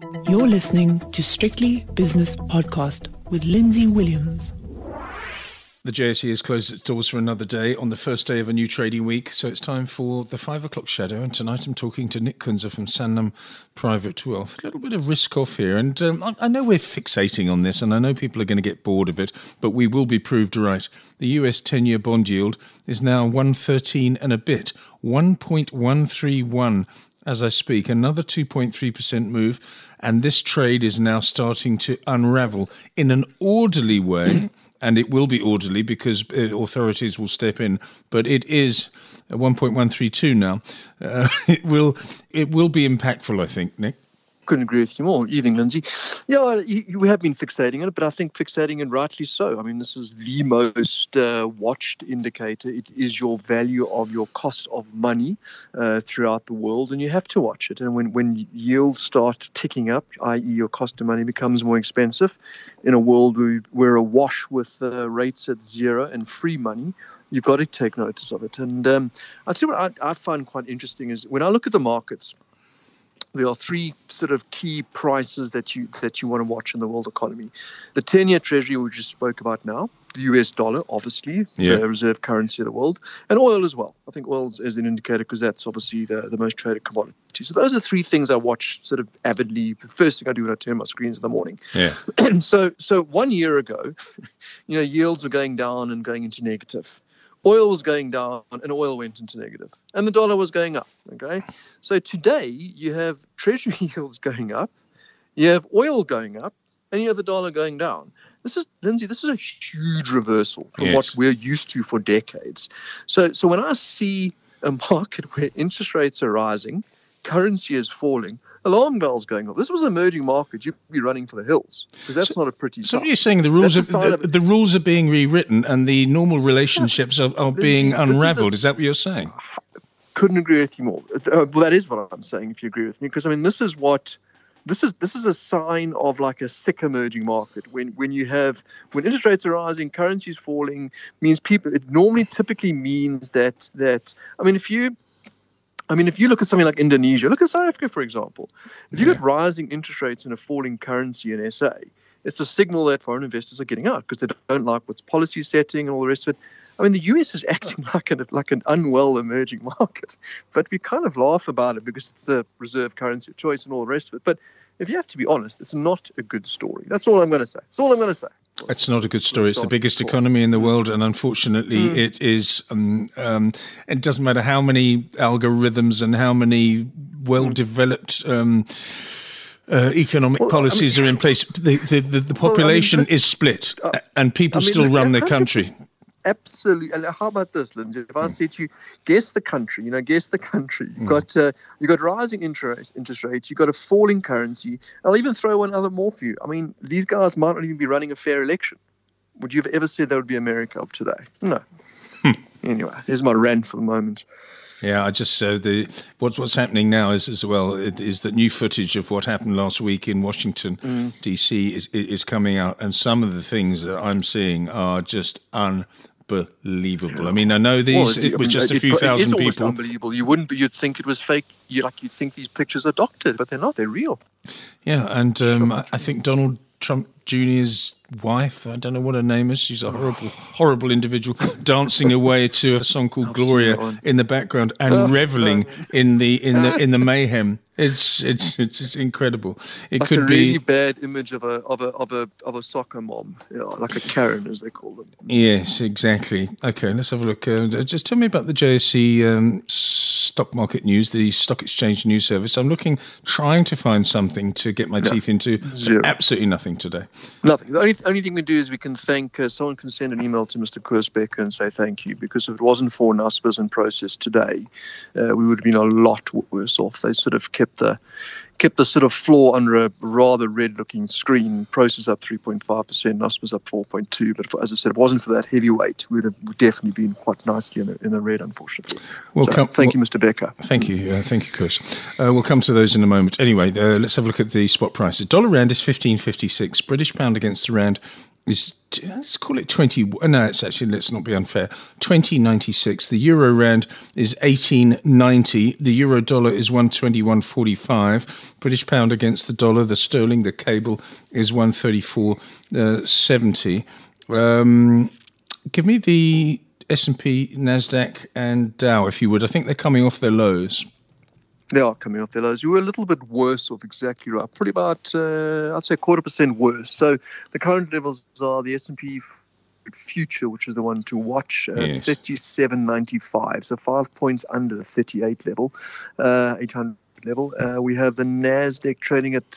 You're listening to Strictly Business Podcast with Lindsay Williams. The JSE has closed its doors for another day on the first day of a new trading week, so it's time for the 5 o'clock shadow. And tonight I'm talking to Nick Kunze from Sanlam Private Wealth. A little bit of risk off here, and I know we're fixating on this, and I know people are going to get bored of it, but we will be proved right. The US 10-year bond yield is now 113 and a bit, 1.131 as I speak, another 2.3% move, and this trade is now starting to unravel in an orderly way. And it will be orderly because authorities will step in. But it is 1.132 now. It will be impactful, I think, Nick. Couldn't agree with you more. Evening, Lindsay. Yeah, we have been fixating on it, but I think fixating and rightly so. I mean, this is the most watched indicator. It is your value of your cost of money throughout the world, and you have to watch it. And when yields start ticking up, i.e. your cost of money becomes more expensive, in a world where we're awash with rates at zero and free money, you've got to take notice of it. And I think what I find quite interesting is when I look at the markets, there are three sort of key prices that you want to watch in the world economy. The 10-year treasury, we just spoke about now, the US dollar, obviously, the reserve currency of the world, and oil as well. I think oil is an indicator because that's obviously the most traded commodity. So those are three things I watch sort of avidly. The first thing I do when I turn my screens in the morning. Yeah. So 1 year ago, yields were going down and going into negative. Oil was going down and oil went into negative. And the dollar was going up, okay? So today you have treasury yields going up, you have oil going up, and you have the dollar going down. Lindsay, this is a huge reversal from what we're used to for decades. So when I see a market where interest rates are rising, currency is falling, alarm bells going off. This was an emerging market. You'd be running for the hills because that's not a pretty. So you're saying the rules are being rewritten and the normal relationships are being unravelled. Is that what you're saying? Couldn't agree with you more. Well, that is what I'm saying. If you agree with me, because I mean, this is a sign of like a sick emerging market. When interest rates are rising, currency is falling, means people. It normally typically means that if you look at something like Indonesia, look at South Africa, for example. If you get rising interest rates and a falling currency in SA, it's a signal that foreign investors are getting out because they don't like what's policy setting and all the rest of it. I mean, the US is acting like an unwell emerging market, but we kind of laugh about it because it's the reserve currency of choice and all the rest of it. But if you have to be honest, it's not a good story. That's all I'm going to say. It's not a good story. It's the biggest economy in the world, and unfortunately, it is. It doesn't matter how many algorithms and how many well-developed economic policies are in place. The population is split, and people still run their country. Absolutely. And how about this, Lindsay? If I said to you, guess the country. You've got rising interest rates. You've got a falling currency. I'll even throw one other more for you. I mean, these guys might not even be running a fair election. Would you have ever said that would be America of today? No. Anyway, here's my rant for the moment. Yeah, I just what's happening now is that new footage of what happened last week in Washington D.C. is coming out, and some of the things that I'm seeing are just unbelievable. I mean, I know it was just a few thousand people. It's unbelievable. You'd think it was fake. You'd think these pictures are doctored, but they're not. They're real. Yeah, and I think Donald Trump Jr.'s wife, I don't know what her name is, she's a horrible individual, dancing away to a song called Gloria in the background and reveling in the mayhem. It's incredible. It like could a be really bad image of a soccer mom, like a Karen as they call them. Yes, exactly. Okay, let's have a look. Just tell me about the JSE stock market news, the stock exchange news service. I'm trying to find something to get my teeth into. Zero. Absolutely nothing today. Nothing. The only thing we do is we can thank someone can send an email to Mr. Koos Becker and say thank you, because if it wasn't for Naspers and Process today, we would have been a lot worse off. They sort of kept the sort of floor under a rather red-looking screen. Process up 3.5%, Naspers up 4.2%. But as I said, if it wasn't for that heavyweight, we would have definitely been quite nicely in the red, unfortunately. Thank you, Mr. Becker. Thank you, Koos. We'll come to those in a moment. Anyway, let's have a look at the spot prices. Dollar rand is 15.56. British pound against the rand is, let's call it 20. No, it's actually, let's not be unfair. 20.96. The euro rand is 18.90. The euro dollar is 121.45. British pound against the dollar. The sterling, the cable, is 134.70. Give me the S&P, NASDAQ, and Dow, if you would. I think they're coming off their lows. They are coming off their lows. You were a little bit worse off, exactly right. Probably about, I'd say 0.25% worse. So the current levels are the S&P future, which is the one to watch, 37.95. So 5 points under the 38 level, 800 level. We have the NASDAQ trading at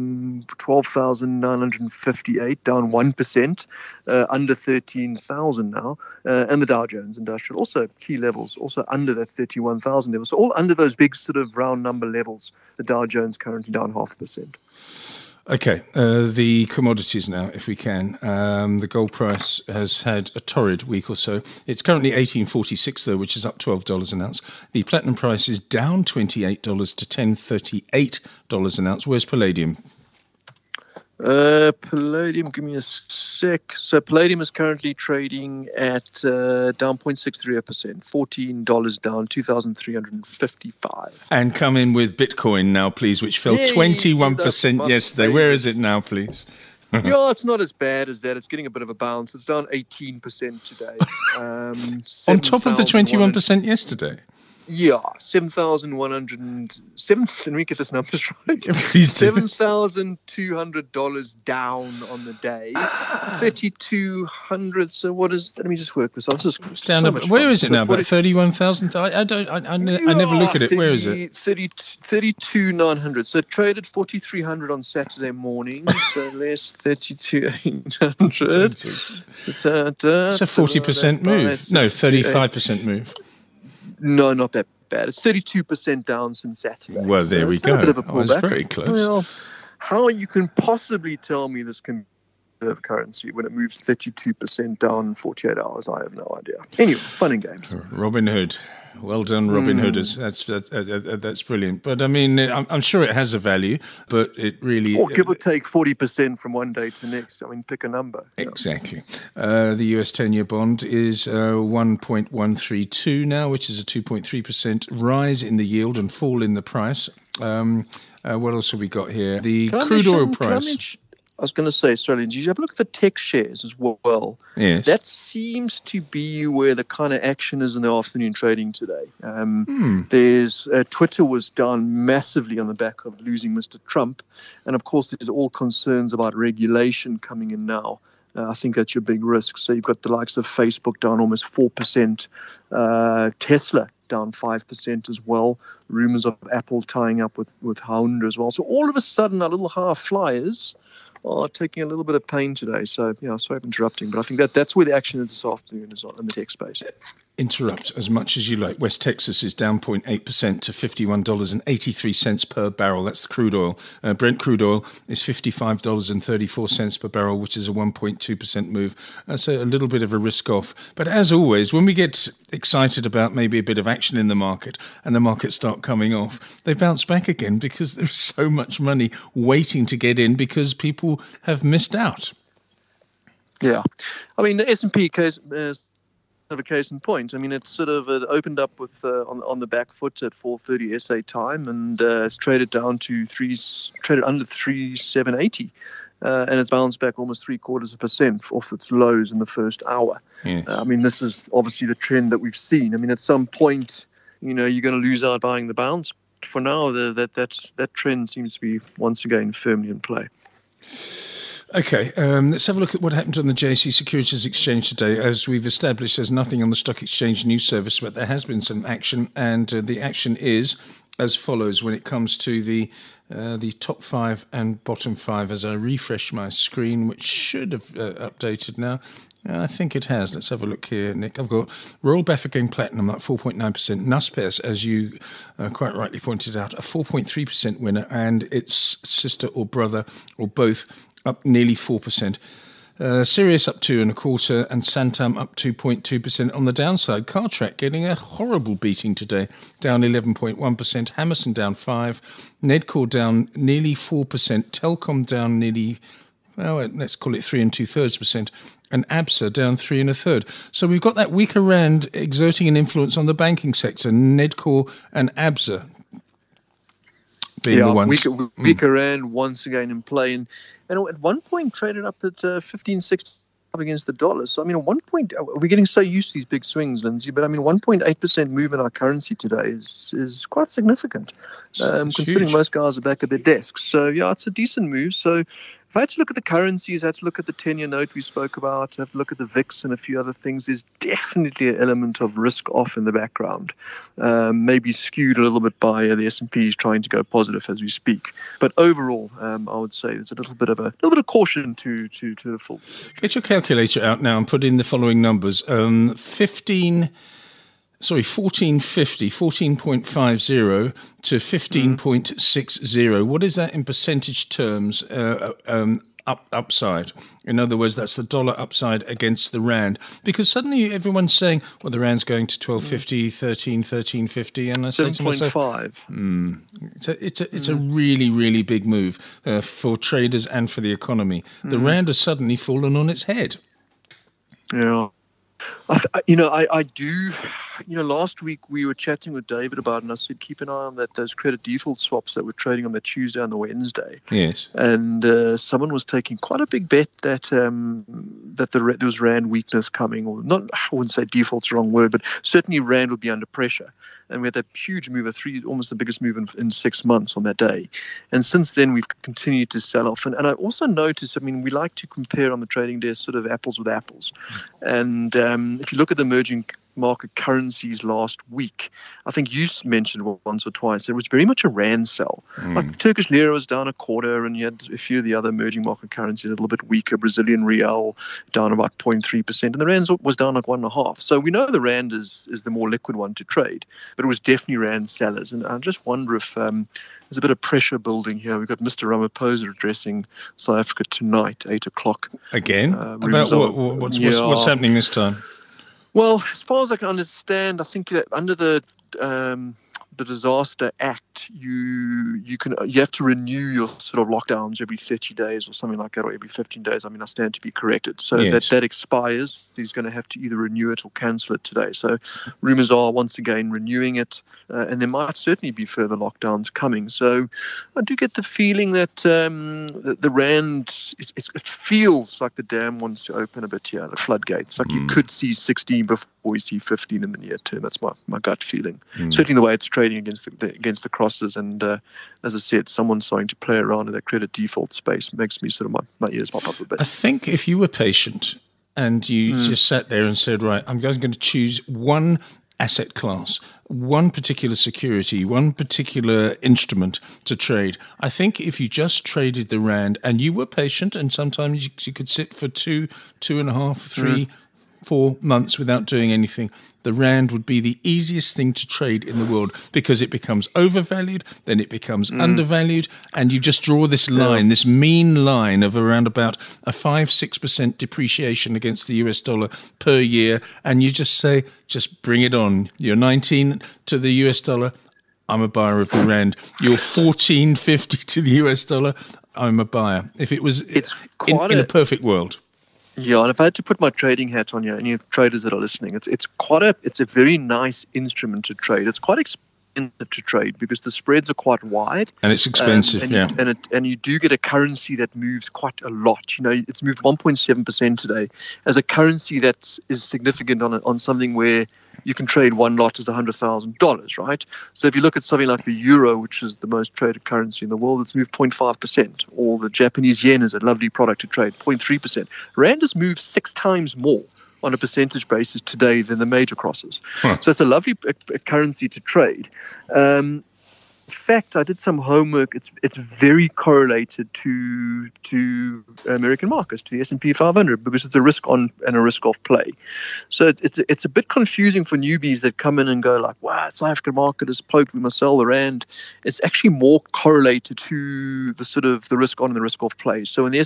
12,958, down 1%, under 13,000 now. And the Dow Jones Industrial, also key levels, also under that 31,000 level. So all under those big sort of round number levels. The Dow Jones currently down 0.5%. Okay, the commodities now, if we can. The gold price has had a torrid week or so. It's currently $18.46, though, which is up $12 an ounce. The platinum price is down $28 to $10.38 an ounce. Where's palladium? Palladium, give me a sec. So palladium is currently trading at down 0.63%, $14 down, 2,355. And come in with Bitcoin now, please, which fell 21% yesterday. Where is it now, please? Yeah, it's not as bad as that. It's getting a bit of a bounce. It's down 18% today. On top of the 21% yesterday? Yeah, 7,107. Let me get this numbers right. Please do. $7,200 down on the day. 3,200. So what is? Let me just work this out. It's down. Where is it now? About 31,000. I never look at it. Where is it? 32,900. So it traded 4,300 on Saturday morning. So less 32,800. It's a 40% move. No, 35% move. No, not that bad. It's 32% down since Saturday. Well, there we go. A bit of a pullback. I was very close. Well, how you can possibly tell me this can be currency when it moves 32% down in 48 hours, I have no idea. Anyway, fun and games. Robin Hood. Well done, Robin Hooders. That's brilliant. But I mean, I'm sure it has a value, but it really... Or give or take 40% from one day to next. I mean, pick a number. Exactly. The US 10-year bond is 1.132 now, which is a 2.3% rise in the yield and fall in the price. What else have we got here? The crude oil price. I was going to say, sorry, Lindsay, have a look at the tech shares as well. Yes. That seems to be where the kind of action is in the afternoon trading today. There's Twitter was down massively on the back of losing Mr. Trump. And, of course, there's all concerns about regulation coming in now. I think that's your big risk. So you've got the likes of Facebook down almost 4%, Tesla down 5% as well, rumors of Apple tying up with Honda as well. So all of a sudden, our little half flyers are taking a little bit of pain today. So, sorry for interrupting, but I think that's where the action is this afternoon, is in the tech space. Interrupt as much as you like. West Texas is down 0.8% to $51.83 per barrel. That's the crude oil. Brent crude oil is $55.34 per barrel, which is a 1.2% move. So a little bit of a risk off. But as always, when we get excited about maybe a bit of action in the market and the markets start coming off, they bounce back again because there's so much money waiting to get in because people have missed out. Yeah. I mean, the S&P case of a case in point. I mean, it opened up with on the back foot at 4:30 SA time, and it's traded down to traded under 3,780, and it's bounced back almost 0.75% off its lows in the first hour. Yes. I mean, this is obviously the trend that we've seen. I mean, at some point, you're going to lose out buying the bounce. For now, that trend seems to be once again firmly in play. Okay, let's have a look at what happened on the JSE Securities Exchange today. As we've established, there's nothing on the Stock Exchange News Service, but there has been some action, and the action is as follows when it comes to the top five and bottom five. As I refresh my screen, which should have updated now. I think it has. Let's have a look here, Nick. I've got Royal Bafokeng Platinum at 4.9%. Naspers, as you quite rightly pointed out, a 4.3% winner, and its sister or brother or both up nearly 4%. Sirius up 2.25%, and Santam up 2.2%. On the downside, Cartrack getting a horrible beating today, down 11.1%. Hammerson down 5%. Nedcor down nearly 4%. Telkom down nearly well, let's call it 3 2/3%, and ABSA down 3 1/3. So we've got that weaker rand exerting an influence on the banking sector, Nedcor and ABSA being the ones. Weaker rand once again in play. And at one point traded up at 15.60 against the dollar. So, I mean, at one point, we're getting so used to these big swings, Lindsay, but I mean, 1.8% move in our currency today is quite significant, considering huge. most guys are back at their desks. So, yeah, it's a decent move. So, if I had to look at the currencies, I had to look at the 10-year note we spoke about, have to look at the VIX and a few other things, there's definitely an element of risk off in the background, maybe skewed a little bit by the S&Ps trying to go positive as we speak. But overall, I would say there's a little bit of caution to the full. Get your calculator out now and put in the following numbers. 14.50 to 15.60. What is that in percentage terms upside? In other words, that's the dollar upside against the rand. Because suddenly everyone's saying, well, the rand's going to 12.50, 13.50. And I say to myself, 7.5. it's a really, really big move for traders and for the economy. The rand has suddenly fallen on its head. Yeah. I do. Last week we were chatting with David about it, and I said keep an eye on those credit default swaps that were trading on the Tuesday and the Wednesday. Yes. And someone was taking quite a big bet that there was rand weakness coming, or not. I wouldn't say default's the wrong word, but certainly rand would be under pressure. And we had that huge move of almost the biggest move in 6 months on that day. And since then, we've continued to sell off. And I also noticed, we like to compare on the trading desk sort of apples with apples. And if you look at the emerging market currencies last week, I think you mentioned once or twice, it was very much a rand sell. Like the Turkish lira was down a quarter, and you had a few of the other emerging market currencies a little bit weaker. Brazilian real down about 0.3%, and the rand was down like 1.5%. So we know the rand is the more liquid one to trade, but it was definitely rand sellers. And I just wonder if there's a bit of pressure building here. We've got Mr. Ramaphosa addressing South Africa tonight, 8 o'clock. Again? About what's happening this time? Well, as far as I can understand, I think that under the Disaster Act, you have to renew your sort of lockdowns every 30 days or something like that, or every 15 days. I stand to be corrected. So yes. that expires. He's going to have to either renew it or cancel it today. So rumours are once again renewing it, and there might certainly be further lockdowns coming. So I do get the feeling that the rand, it feels like the dam wants to open a bit here, the floodgates. Like you could see 16 before we see 15 in the near term. That's my gut feeling. Certainly the way it's trading against the crosses, and as I said, someone starting to play around in that credit default space makes me sort of my ears pop up a bit. I think if you were patient and you just sat there and said, right, I'm going to choose one asset class, one particular security, one particular instrument to trade. I think if you just traded the rand and you were patient, and sometimes you could sit for 2.5, 3, 4 months without doing anything, the rand would be the easiest thing to trade in the world, because it becomes overvalued, then it becomes undervalued, and you just draw this line, this mean line of around about a 5-6% depreciation against the US dollar per year, and you just say, just bring it on. You're 19 to the US dollar, I'm a buyer of the rand. You're 14.50 to the US dollar, I'm a buyer. If it was in a perfect world. Yeah, and if I had to put my trading hat on here, any traders that are listening, it's a very nice instrument to trade. It's quite expensive to trade because the spreads are quite wide, and it's expensive. And you do get a currency that moves quite a lot. It's moved 1.7% today. As a currency that is significant on something where you can trade one lot as $100,000, right? So if you look at something like the euro, which is the most traded currency in the world, it's moved 0.5%. Or the Japanese yen is a lovely product to trade, 0.3%. Rand has moved 6 times more on a percentage basis today than the major crosses. So it's a lovely currency to trade. In fact, I did some homework. It's very correlated to American markets, to the S&P 500, because it's a risk on and a risk off play. So it's a bit confusing for newbies that come in and go like, "Wow, South African market is poked. We must sell the rand." It's actually more correlated to the sort of the risk on and the risk off play. So when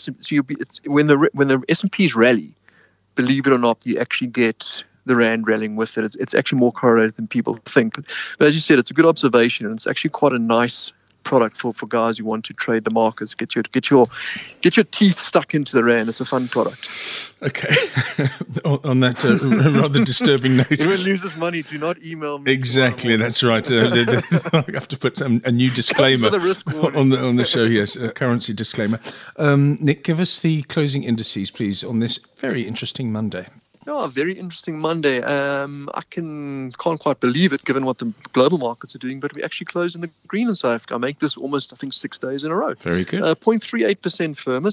the S&Ps rally, believe it or not, you actually get the rand rallying with it. It's actually more correlated than people think. But as you said, it's a good observation, and it's actually quite a nice product for guys who want to trade the markets. Get your teeth stuck into the rand. It's a fun product. Okay. On that rather disturbing note. Anyone loses money, do not email me. Exactly, that's right. I have to put a new disclaimer on the show. Yes, a currency disclaimer. Nick, give us the closing indices, please, on this very interesting Monday. Yeah, very interesting Monday. I can't quite believe it, given what the global markets are doing, but we actually closed in the green in South Africa. I make this almost, 6 days in a row. Very good. 0.38% firmer,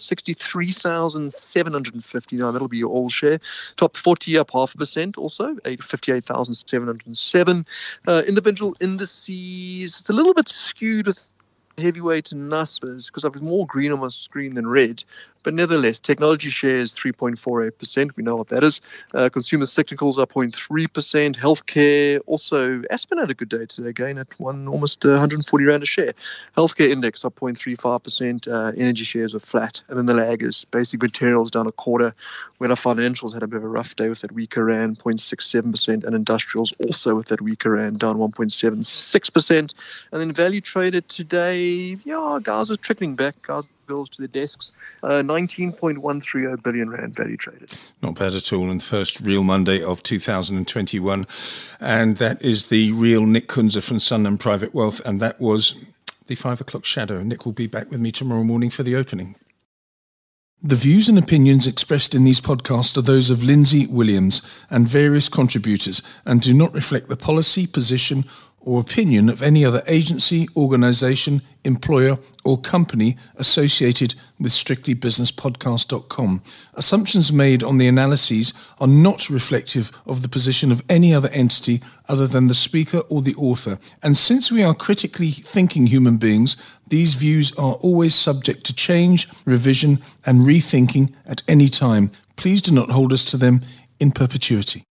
63,759. That'll be your all share. Top 40 up 0.5% also, 58,707. Individual indices, it's a little bit skewed with heavyweight and Naspers because I've more green on my screen than red. But nevertheless, technology shares 3.48%. We know what that is. Consumer cyclicals are 0.3%. Healthcare, also, Aspen had a good day today, again at almost 140 Rand a share. Healthcare index up 0.35%. Energy shares are flat. And then the laggers, basic materials down a quarter. When our financials had a bit of a rough day with that weaker Rand, 0.67%. And industrials also with that weaker Rand, down 1.76%. And then value traded today, guys are trickling back. Guys bills to their desks, 19.130 billion Rand value traded. Not bad at all, and the first real Monday of 2021. And that is the real Nick Kunze from Sanlam Private Wealth, and that was the 5 o'clock shadow. Nick will be back with me tomorrow morning for the opening. The views and opinions expressed in these podcasts are those of Lindsay Williams and various contributors and do not reflect the policy, position or opinion of any other agency, organisation, employer or company associated with strictlybusinesspodcast.com. Assumptions made on the analyses are not reflective of the position of any other entity other than the speaker or the author. And since we are critically thinking human beings, these views are always subject to change, revision and rethinking at any time. Please do not hold us to them in perpetuity.